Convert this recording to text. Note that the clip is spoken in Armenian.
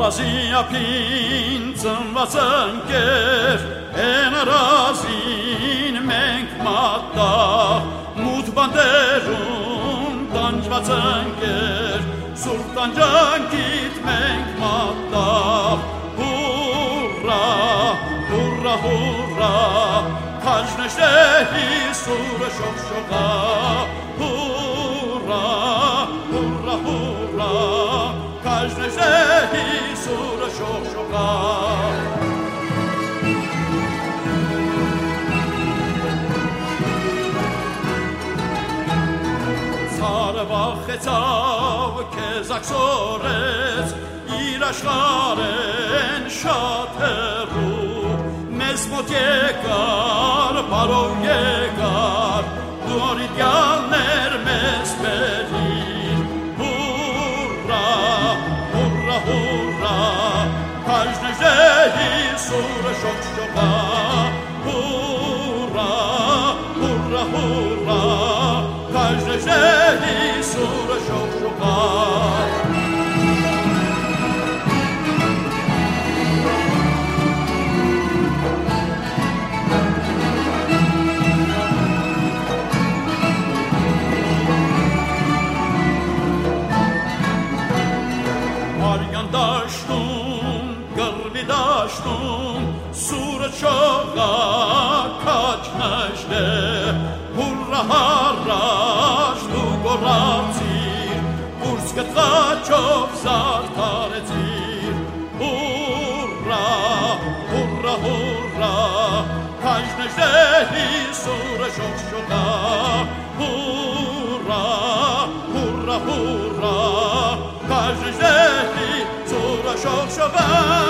Ավազիապին ծնված ընկեր, են առազին մենք մատաղ, մութ բանդերում տանջված ընկեր, սուրբ տանջանքիդ մենք մատաղ, հուրրա, հուրրա, հուրրա, քաջնեշտեհի սուրը շողշողա, հուրրա, հուրրա, հուրրա, քաջնեշտեհի սուրը շողշողա. Ցարը վախեցավ, քեզ աքսորեց, իր աշխարհեն շատ հեռու, մեզ մոտ եկար, բարով եկար, դու օրիդյալներ մեզ բերիր, հուրրա, հուրրա, հուրրա, քաջնեժեհի սուրը շողշողա, հուրրա, հուրրա, հուրրա, քաջնեժեհի սուրը շողշողա. Դաշտում սուրը շողա քաջնեժտե հուրրա հարաշ դու գոռացիր կուրս գծաչով զարդարեցիր հուրրա հուրրա հուրրա քաջնեժտեհի սուրը շողշողա հուրրա հուրրա հուրրա քաջնեժտեհի սուրը շողշողա.